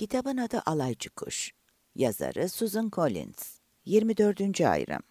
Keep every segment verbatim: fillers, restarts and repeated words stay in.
Kitabın adı Alaycı Kuş. Yazarı Susan Collins. yirmi dördüncü ayrım.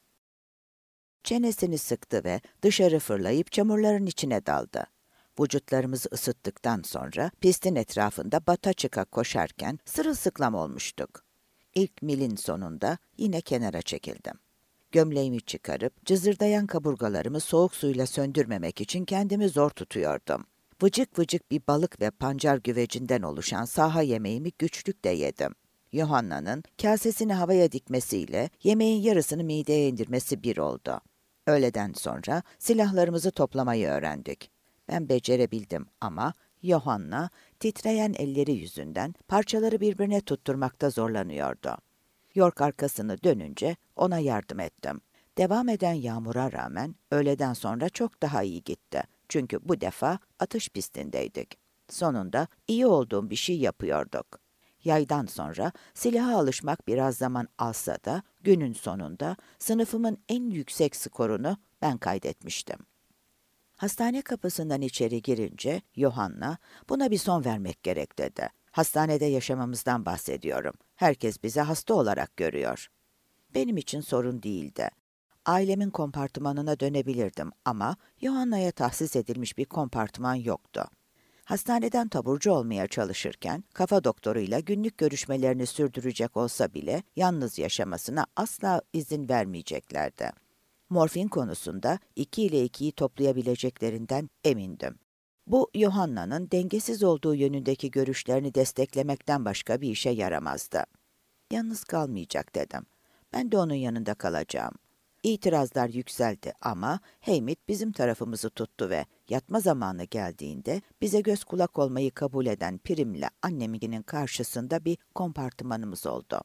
Çenesini sıktı ve dışarı fırlayıp çamurların içine daldı. Vücutlarımızı ısıttıktan sonra pistin etrafında bata çıka koşarken sırılsıklam olmuştuk. İlk milin sonunda yine kenara çekildim. Gömleğimi çıkarıp cızırdayan kaburgalarımı soğuk suyla söndürmemek için kendimi zor tutuyordum. Vıcık vıcık bir balık ve pancar güvecinden oluşan saha yemeğimi güçlükle yedim. Johanna'nın kasesini havaya dikmesiyle yemeğin yarısını mideye indirmesi bir oldu. Öğleden sonra silahlarımızı toplamayı öğrendik. Ben becerebildim ama Johanna titreyen elleri yüzünden parçaları birbirine tutturmakta zorlanıyordu. York arkasını dönünce ona yardım ettim. Devam eden yağmura rağmen öğleden sonra çok daha iyi gitti. Çünkü bu defa atış pistindeydik. Sonunda iyi olduğum bir şey yapıyorduk. Yaydan sonra silaha alışmak biraz zaman alsa da günün sonunda sınıfımın en yüksek skorunu ben kaydetmiştim. Hastane kapısından içeri girince Johanna, buna bir son vermek gerek dedi. Hastanede yaşamamızdan bahsediyorum. Herkes bizi hasta olarak görüyor. Benim için sorun değildi. Ailemin kompartımanına dönebilirdim ama Johanna'ya tahsis edilmiş bir kompartıman yoktu. Hastaneden taburcu olmaya çalışırken kafa doktoruyla günlük görüşmelerini sürdürecek olsa bile yalnız yaşamasına asla izin vermeyeceklerdi. Morfin konusunda iki ile ikiyi toplayabileceklerinden emindim. Bu, Johanna'nın dengesiz olduğu yönündeki görüşlerini desteklemekten başka bir işe yaramazdı. Yalnız kalmayacak dedim. Ben de onun yanında kalacağım. İtirazlar yükseldi ama Heymit bizim tarafımızı tuttu ve yatma zamanı geldiğinde bize göz kulak olmayı kabul eden Prim'le anneminin karşısında bir kompartımanımız oldu.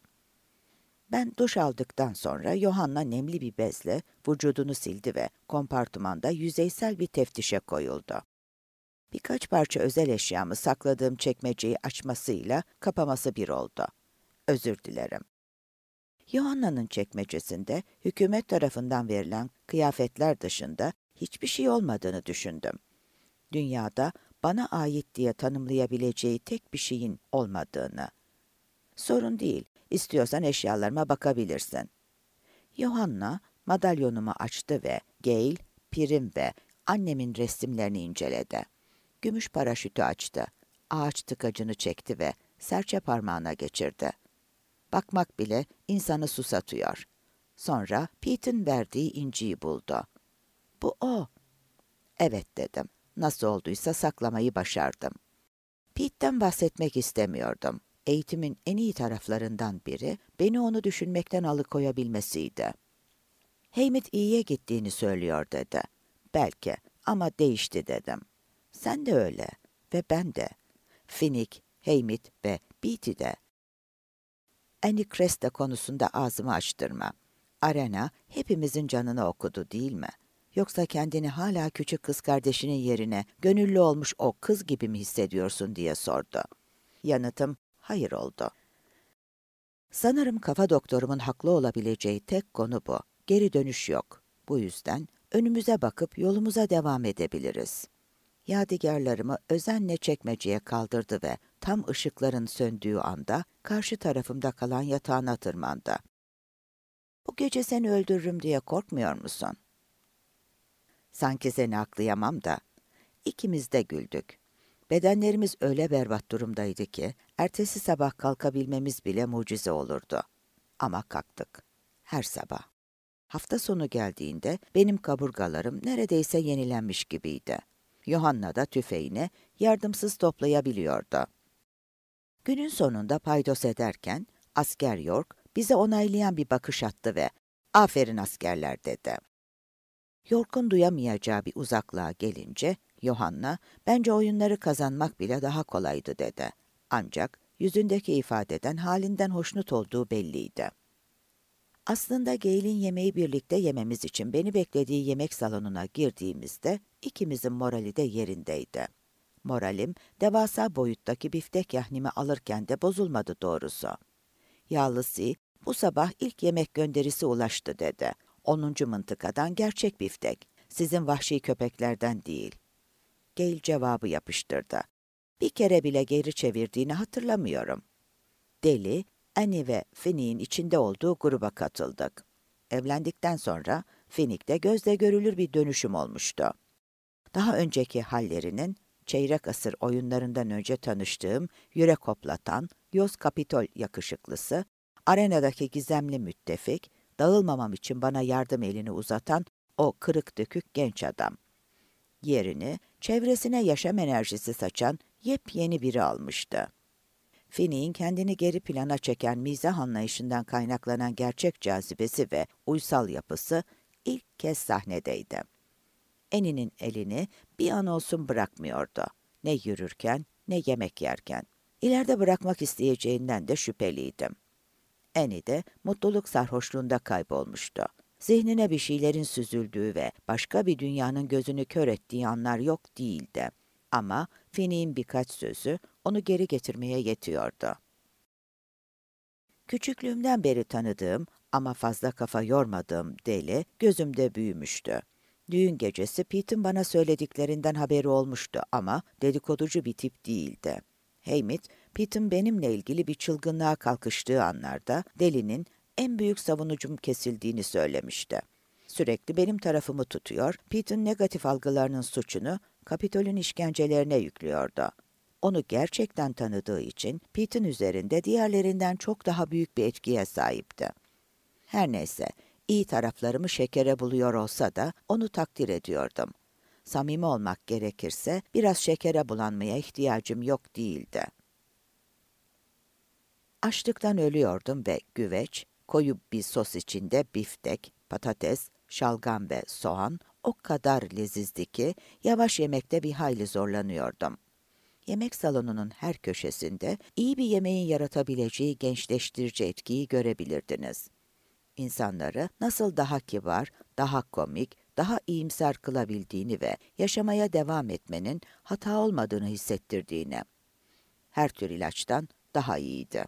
Ben duş aldıktan sonra Johanna nemli bir bezle vücudunu sildi ve kompartımanda yüzeysel bir teftişe koyuldu. Birkaç parça özel eşyamı sakladığım çekmeceyi açmasıyla kapaması bir oldu. Özür dilerim. Johanna'nın çekmecesinde hükümet tarafından verilen kıyafetler dışında hiçbir şey olmadığını düşündüm. Dünyada bana ait diye tanımlayabileceği tek bir şeyin olmadığını. Sorun değil, istiyorsan eşyalarıma bakabilirsin. Johanna madalyonumu açtı ve Gail, Prim ve annemin resimlerini inceledi. Gümüş paraşütü açtı. Ağaç tıkacını çekti ve serçe parmağına geçirdi. Bakmak bile insanı susatıyor. Sonra Pete'in verdiği inciyi buldu. Bu o. Evet dedim. Nasıl olduysa saklamayı başardım. Pete'ten bahsetmek istemiyordum. Eğitimin en iyi taraflarından biri beni onu düşünmekten alıkoyabilmesiydi. Heymit iyiye gittiğini söylüyor dedi. Belki ama değişti dedim. Sen de öyle ve ben de. Finnick, Heymit ve Beatty de. Annie Cresta konusunda ağzımı açtırma. Arena hepimizin canını okudu değil mi? Yoksa kendini hala küçük kız kardeşinin yerine gönüllü olmuş o kız gibi mi hissediyorsun diye sordu. Yanıtım hayır oldu. Sanırım kafa doktorumun haklı olabileceği tek konu bu. Geri dönüş yok. Bu yüzden önümüze bakıp yolumuza devam edebiliriz. Yadigarlarımı özenle çekmeceye kaldırdı ve tam ışıkların söndüğü anda karşı tarafımda kalan yatağına tırmandı. Bu gece seni öldürürüm diye korkmuyor musun? Sanki seni aklayamam da. İkimiz de güldük. Bedenlerimiz öyle berbat durumdaydı ki ertesi sabah kalkabilmemiz bile mucize olurdu. Ama kalktık. Her sabah. Hafta sonu geldiğinde benim kaburgalarım neredeyse yenilenmiş gibiydi. Johanna da tüfeğini yardımsız toplayabiliyordu. Günün sonunda paydos ederken asker York bize onaylayan bir bakış attı ve "Aferin askerler" dedi. York'un duyamayacağı bir uzaklığa gelince Johanna, "Bence oyunları kazanmak bile daha kolaydı" dedi. Ancak yüzündeki ifadeden halinden hoşnut olduğu belliydi. Aslında Gail'in yemeği birlikte yememiz için beni beklediği yemek salonuna girdiğimizde ikimizin morali de yerindeydi. Moralim, devasa boyuttaki biftek yahnimi alırken de bozulmadı doğrusu. Yağlısı, "Bu sabah ilk yemek gönderisi ulaştı" dedi. Onuncu mıntıkadan gerçek biftek, sizin vahşi köpeklerden değil. Gail cevabı yapıştırdı. Bir kere bile geri çevirdiğini hatırlamıyorum. Deli, Annie ve Finnick'in içinde olduğu gruba katıldık. Evlendikten sonra Finnick'te gözle görülür bir dönüşüm olmuştu. Daha önceki hallerinin çeyrek asır oyunlarından önce tanıştığım yürek hoplatan, Yoz Kapitol yakışıklısı, arenadaki gizemli müttefik, dağılmamam için bana yardım elini uzatan o kırık dökük genç adam. Yerini çevresine yaşam enerjisi saçan yepyeni biri almıştı. Finnick'in kendini geri plana çeken mizah anlayışından kaynaklanan gerçek cazibesi ve uysal yapısı ilk kez sahnedeydi. Annie'nin elini bir an olsun bırakmıyordu. Ne yürürken ne yemek yerken. İleride bırakmak isteyeceğinden de şüpheliydim. Annie de mutluluk sarhoşluğunda kaybolmuştu. Zihnine bir şeylerin süzüldüğü ve başka bir dünyanın gözünü kör ettiği anlar yok değildi. Ama Finnick'in birkaç sözü onu geri getirmeye yetiyordu. Küçüklüğümden beri tanıdığım ama fazla kafa yormadığım deli gözümde büyümüştü. Düğün gecesi Pete'in bana söylediklerinden haberi olmuştu ama dedikoducu bir tip değildi. Heymit, Pete'in benimle ilgili bir çılgınlığa kalkıştığı anlarda delinin en büyük savunucum kesildiğini söylemişti. Sürekli benim tarafımı tutuyor, Pete'in negatif algılarının suçunu Kapitol'ün işkencelerine yüklüyordu. Onu gerçekten tanıdığı için Pete'in üzerinde diğerlerinden çok daha büyük bir etkiye sahipti. Her neyse, iyi taraflarımı şekere buluyor olsa da onu takdir ediyordum. Samimi olmak gerekirse biraz şekere bulanmaya ihtiyacım yok değildi. Açlıktan ölüyordum ve güveç, koyu bir sos içinde biftek, patates, şalgam ve soğan o kadar lezizdi ki yavaş yemekte bir hayli zorlanıyordum. Yemek salonunun her köşesinde iyi bir yemeğin yaratabileceği gençleştirici etkiyi görebilirdiniz. İnsanları nasıl daha kibar, daha komik, daha iyimser kılabildiğini ve yaşamaya devam etmenin hata olmadığını hissettirdiğini. Her tür ilaçtan daha iyiydi.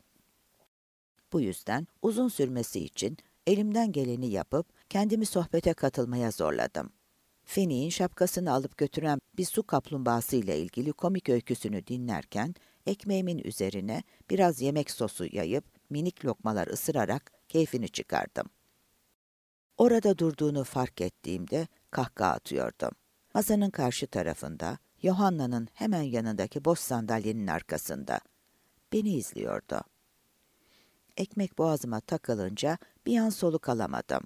Bu yüzden uzun sürmesi için elimden geleni yapıp kendimi sohbete katılmaya zorladım. Finnick'in şapkasını alıp götüren bir su kaplumbağası ile ilgili komik öyküsünü dinlerken ekmeğimin üzerine biraz yemek sosu yayıp minik lokmalar ısırarak keyfini çıkardım. Orada durduğunu fark ettiğimde kahkaha atıyordum. Masanın karşı tarafında, Johanna'nın hemen yanındaki boş sandalyenin arkasında. Beni izliyordu. Ekmek boğazıma takılınca bir an soluk alamadım.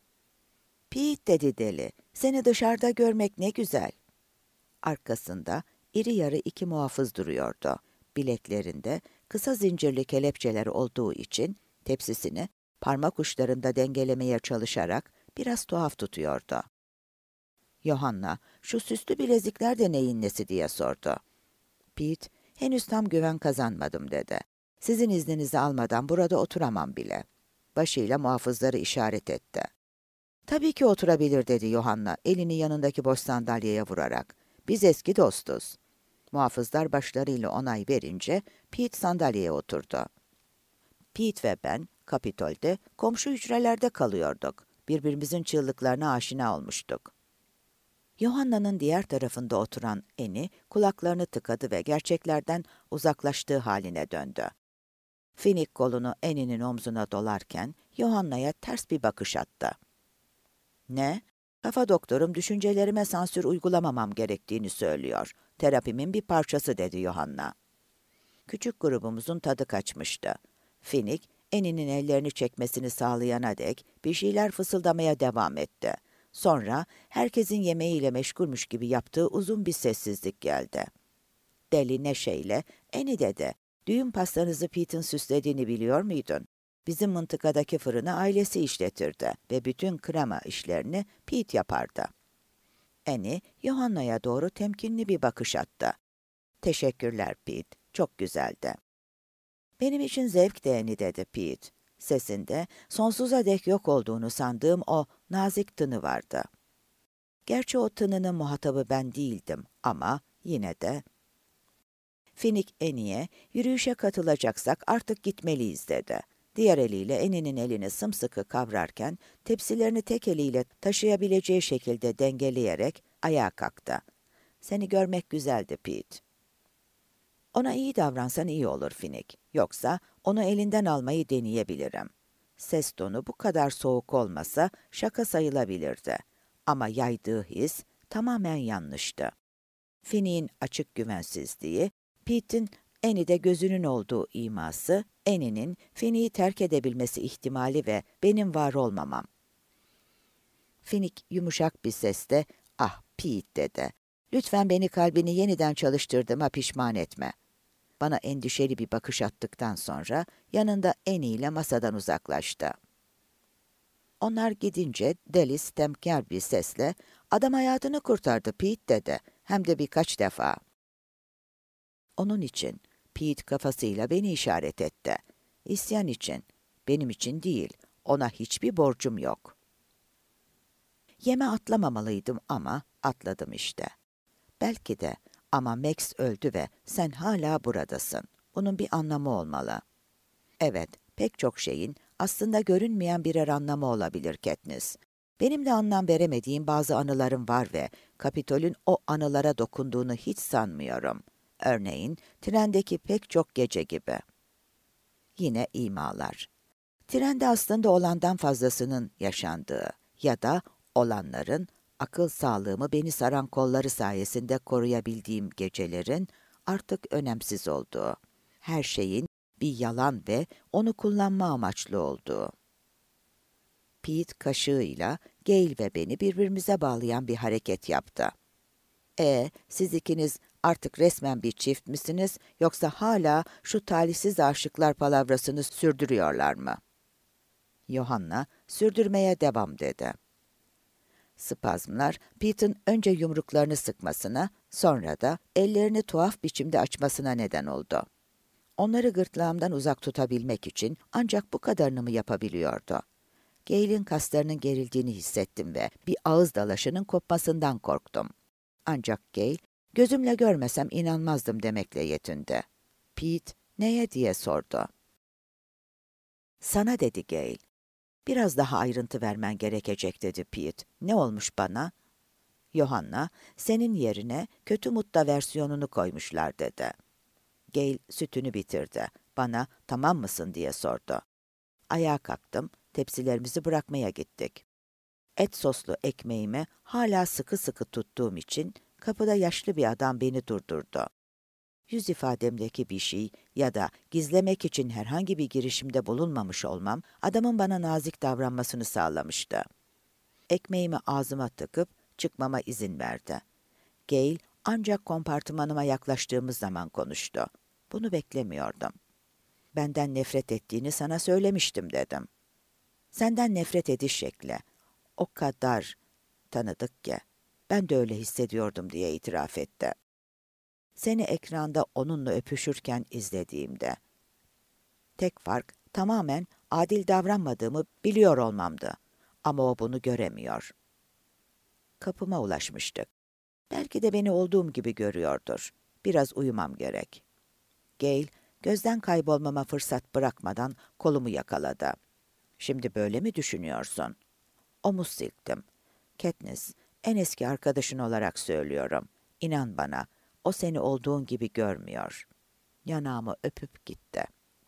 "Pete," dedi deli, "seni dışarıda görmek ne güzel." Arkasında iri yarı iki muhafız duruyordu. Bileklerinde kısa zincirli kelepçeler olduğu için tepsisini parmak uçlarında dengelemeye çalışarak biraz tuhaf tutuyordu. Johanna, "Şu süslü bilezikler de neyin nesi?" diye sordu. Pete, "Henüz tam güven kazanmadım," dedi. "Sizin izninizi almadan burada oturamam bile." Başıyla muhafızları işaret etti. "Tabii ki oturabilir," dedi Johanna, elini yanındaki boş sandalyeye vurarak. "Biz eski dostuz." Muhafızlar başlarıyla onay verince Pete sandalyeye oturdu. Pete ve ben Kapitol'de komşu hücrelerde kalıyorduk. Birbirimizin çığlıklarına aşina olmuştuk. Johanna'nın diğer tarafında oturan Annie kulaklarını tıkadı ve gerçeklerden uzaklaştığı haline döndü. Finnick kolunu Annie'nin omzuna dolarken Johanna'ya ters bir bakış attı. "Ne? Kafa doktorum düşüncelerime sansür uygulamamam gerektiğini söylüyor. Terapimin bir parçası," dedi Johanna. Küçük grubumuzun tadı kaçmıştı. Finnick, Annie'nin ellerini çekmesini sağlayana dek bir şeyler fısıldamaya devam etti. Sonra herkesin yemeğiyle meşgulmüş gibi yaptığı uzun bir sessizlik geldi. Deli neşeyle, "Annie," dedi, "düğün pastanızı Pete'in süslediğini biliyor muydun? Bizim mıntıkadaki fırını ailesi işletirdi ve bütün krema işlerini Pete yapardı." Annie, Johanna'ya doğru temkinli bir bakış attı. "Teşekkürler Pete, çok güzeldi." "Benim için zevkti Annie," dedi Pete. Sesinde sonsuza dek yok olduğunu sandığım o nazik tını vardı. Gerçi o tınının muhatabı ben değildim ama yine de... Finnick Annie'ye, "Yürüyüşe katılacaksak artık gitmeliyiz," dedi. Diğer eliyle Annie'nin elini sımsıkı kavrarken tepsilerini tek eliyle taşıyabileceği şekilde dengeleyerek ayağa kalktı. "Seni görmek güzeldi Pete." Ona iyi davransan iyi olur Finik. Yoksa onu elinden almayı deneyebilirim. Ses tonu bu kadar soğuk olmasa şaka sayılabilirdi. Ama yaydığı his tamamen yanlıştı. Finik'in açık güvensizliği, Pete'in Annie'de gözünün olduğu iması, Annie'nin Finik'i terk edebilmesi ihtimali ve benim var olmamam. Finik yumuşak bir sesle, "Ah Pete," dedi. "Lütfen beni kalbini yeniden çalıştırdığıma pişman etme." Bana endişeli bir bakış attıktan sonra yanında Annie ile masadan uzaklaştı. Onlar gidince Delis temkar bir sesle, "Adam hayatını kurtardı Pete," dedi. "Hem de birkaç defa." Onun için Pete kafasıyla beni işaret etti. İsyan için, benim için değil, ona hiçbir borcum yok. Yeme atlamamalıydım ama atladım işte. Belki de ama Max öldü ve sen hala buradasın. Bunun bir anlamı olmalı. Evet, pek çok şeyin aslında görünmeyen birer anlamı olabilir Katniss. Benim de anlam veremediğim bazı anılarım var ve Kapitol'ün o anılara dokunduğunu hiç sanmıyorum. Örneğin trendeki pek çok gece gibi. Yine imalar. Trende aslında olandan fazlasının yaşandığı ya da olanların akıl sağlığımı beni saran kolları sayesinde koruyabildiğim gecelerin artık önemsiz olduğu. Her şeyin bir yalan ve onu kullanma amaçlı olduğu. Pete kaşığıyla Gale ve beni birbirimize bağlayan bir hareket yaptı. E, siz ikiniz artık resmen bir çift misiniz, yoksa hala şu talihsiz aşıklar palavrasını sürdürüyorlar mı? Yohanna, sürdürmeye devam dedi. Spazmlar, Pete'in önce yumruklarını sıkmasına, sonra da ellerini tuhaf biçimde açmasına neden oldu. Onları gırtlağımdan uzak tutabilmek için ancak bu kadarını mı yapabiliyordu? Gale'in kaslarının gerildiğini hissettim ve bir ağız dalaşının kopmasından korktum. Ancak Gale, gözümle görmesem inanmazdım demekle yetindi. Pete, neye diye sordu. Sana dedi Gale. Biraz daha ayrıntı vermen gerekecek dedi Pete. Ne olmuş bana? Yohanna, senin yerine kötü mutta versiyonunu koymuşlar dedi. Gale sütünü bitirdi. Bana tamam mısın diye sordu. Ayağa kalktım, tepsilerimizi bırakmaya gittik. Et soslu ekmeğimi hala sıkı sıkı tuttuğum için kapıda yaşlı bir adam beni durdurdu. Yüz ifademdeki bir şey ya da gizlemek için herhangi bir girişimde bulunmamış olmam, adamın bana nazik davranmasını sağlamıştı. Ekmeğimi ağzıma tıkıp çıkmama izin verdi. Gale ancak kompartımanıma yaklaştığımız zaman konuştu. Bunu beklemiyordum. Benden nefret ettiğini sana söylemiştim dedim. Senden nefret ediş şekli o kadar tanıdık ki, ben de öyle hissediyordum diye itiraf etti. Seni ekranda onunla öpüşürken izlediğimde. Tek fark tamamen adil davranmadığımı biliyor olmamdı. Ama o bunu göremiyor. Kapıma ulaşmıştık. Belki de beni olduğum gibi görüyordur. Biraz uyumam gerek. Gale, gözden kaybolmama fırsat bırakmadan kolumu yakaladı. Şimdi böyle mi düşünüyorsun? Omuz silktim. Katniss, en eski arkadaşın olarak söylüyorum. İnan bana, o seni olduğun gibi görmüyor. Yanağımı öpüp gitti.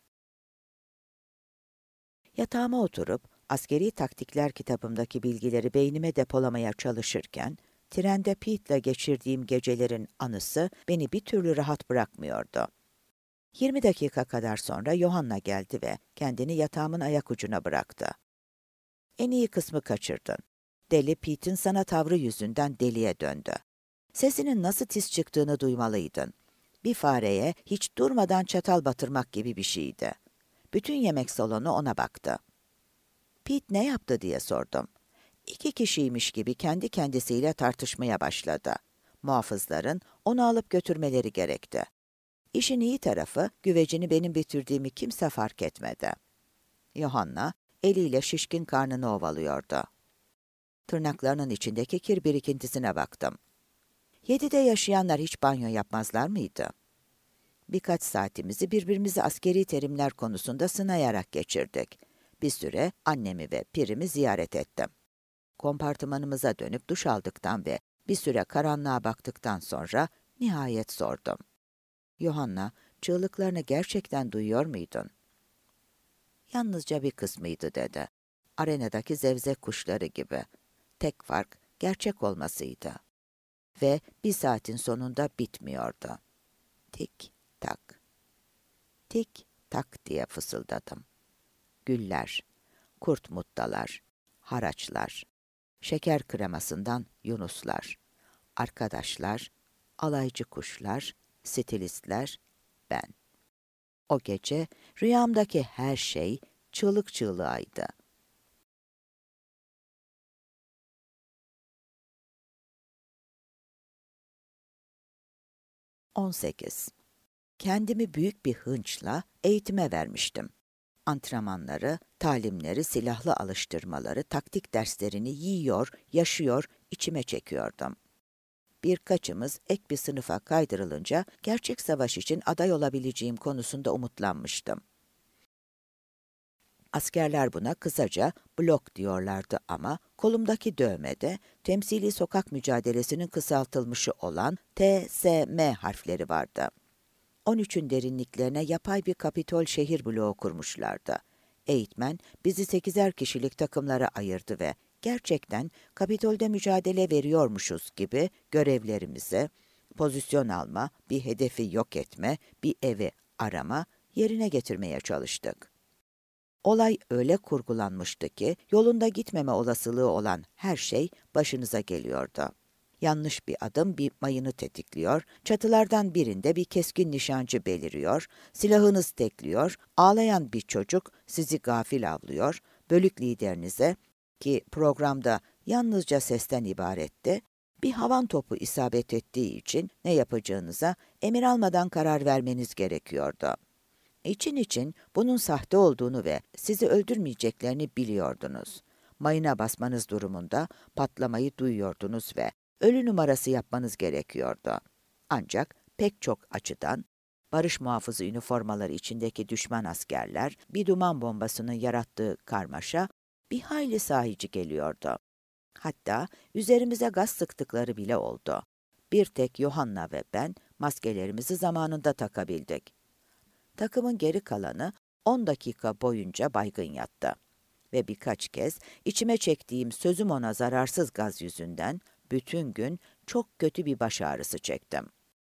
Yatağıma oturup askeri taktikler kitabımdaki bilgileri beynime depolamaya çalışırken, trende Pete'le geçirdiğim gecelerin anısı beni bir türlü rahat bırakmıyordu. Yirmi dakika kadar sonra Yohanna geldi ve kendini yatağımın ayak ucuna bıraktı. En iyi kısmı kaçırdın. Deli Pete'in sana tavrı yüzünden deliye döndü. Sesinin nasıl tiz çıktığını duymalıydın. Bir fareye hiç durmadan çatal batırmak gibi bir şeydi. Bütün yemek salonu ona baktı. Pete ne yaptı diye sordum. İki kişiymiş gibi kendi kendisiyle tartışmaya başladı. Muhafızların onu alıp götürmeleri gerekti. İşin iyi tarafı, güvecini benim bitirdiğimi kimse fark etmedi. Yohanna, eliyle şişkin karnını ovalıyordu. Tırnaklarının içindeki kir birikintisine baktım. Yedide yaşayanlar hiç banyo yapmazlar mıydı? Birkaç saatimizi birbirimizi askeri terimler konusunda sınayarak geçirdik. Bir süre annemi ve pirimi ziyaret ettim. Kompartımanımıza dönüp duş aldıktan ve bir süre karanlığa baktıktan sonra nihayet sordum. Yohanna, çığlıklarını gerçekten duyuyor muydun? Yalnızca bir kısmıydı dedi. Arenadaki zevzek kuşları gibi. Tek fark gerçek olmasıydı. Ve bir saatin sonunda bitmiyordu. Tik tak, tik tak diye fısıldadım. Güller, kurt muttalar, haraçlar, şeker kremasından yunuslar, arkadaşlar, alaycı kuşlar, stilistler, ben. O gece rüyamdaki her şey çığlık çığlığıydı. on sekiz. Kendimi büyük bir hınçla eğitime vermiştim. Antrenmanları, talimleri, silahlı alıştırmaları, taktik derslerini yiyor, yaşıyor, içime çekiyordum. Birkaçımız ek bir sınıfa kaydırılınca gerçek savaş için aday olabileceğim konusunda umutlanmıştım. Askerler buna kısaca blok diyorlardı ama kolumdaki dövmede temsili sokak mücadelesinin kısaltılmışı olan T S M harfleri vardı. on üçün derinliklerine yapay bir Kapitol şehir bloğu kurmuşlardı. Eğitmen bizi sekizer kişilik takımlara ayırdı ve gerçekten Kapitol'de mücadele veriyormuşuz gibi görevlerimizi, pozisyon alma, bir hedefi yok etme, bir evi arama, yerine getirmeye çalıştık. Olay öyle kurgulanmıştı ki yolunda gitmeme olasılığı olan her şey başınıza geliyordu. Yanlış bir adım bir mayını tetikliyor, çatılardan birinde bir keskin nişancı beliriyor, silahınız tekliyor, ağlayan bir çocuk sizi gafil avlıyor, bölük liderinize, ki programda yalnızca sesten ibaretti, bir havan topu isabet ettiği için ne yapacağınıza emir almadan karar vermeniz gerekiyordu. İçin için bunun sahte olduğunu ve sizi öldürmeyeceklerini biliyordunuz. Mayına basmanız durumunda patlamayı duyuyordunuz ve ölü numarası yapmanız gerekiyordu. Ancak pek çok açıdan barış muhafızı üniformaları içindeki düşman askerler bir duman bombasının yarattığı karmaşa bir hayli sahici geliyordu. Hatta üzerimize gaz sıktıkları bile oldu. Bir tek Yohanna ve ben maskelerimizi zamanında takabildik. Takımın geri kalanı on dakika boyunca baygın yattı. Ve birkaç kez içime çektiğim sözüm ona zararsız gaz yüzünden bütün gün çok kötü bir baş ağrısı çektim.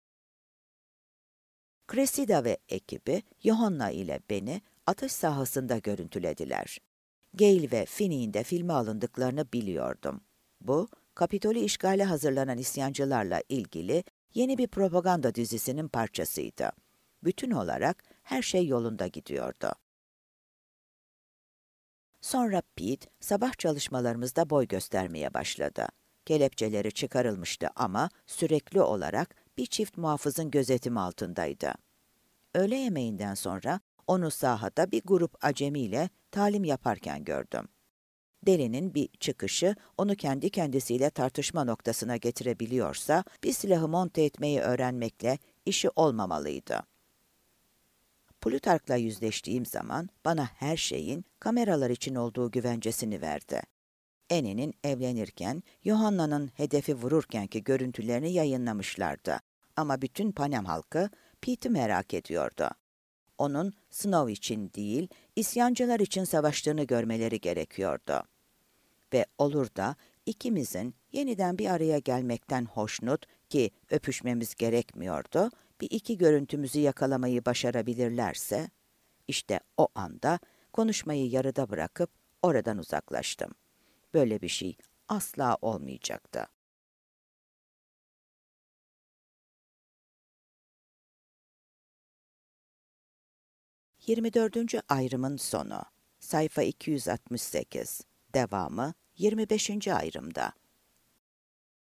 Cressida ve ekibi Johanna ile beni atış sahasında görüntülediler. Gale ve Finney'in de filme alındıklarını biliyordum. Bu, Kapitol'ü işgale hazırlanan isyancılarla ilgili yeni bir propaganda dizisinin parçasıydı. Bütün olarak her şey yolunda gidiyordu. Sonra Pete, sabah çalışmalarımızda boy göstermeye başladı. Kelepçeleri çıkarılmıştı ama sürekli olarak bir çift muhafızın gözetimi altındaydı. Öğle yemeğinden sonra onu sahada bir grup acemiyle talim yaparken gördüm. Delinin bir çıkışı onu kendi kendisiyle tartışma noktasına getirebiliyorsa bir silahı monte etmeyi öğrenmekle işi olmamalıydı. Plutark'la yüzleştiğim zaman bana her şeyin kameralar için olduğu güvencesini verdi. Annie'nin evlenirken, Johanna'nın hedefi vururkenki görüntülerini yayınlamışlardı. Ama bütün Panem halkı Pete'i merak ediyordu. Onun Snow için değil, isyancılar için savaştığını görmeleri gerekiyordu. Ve olur da ikimizin yeniden bir araya gelmekten hoşnut ki öpüşmemiz gerekmiyordu, bir iki görüntümüzü yakalamayı başarabilirlerse, işte o anda konuşmayı yarıda bırakıp oradan uzaklaştım. Böyle bir şey asla olmayacaktı. yirmi dördüncü ayrımın sonu. Sayfa iki yüz altmış sekiz. Devamı yirmi beşinci ayrımda.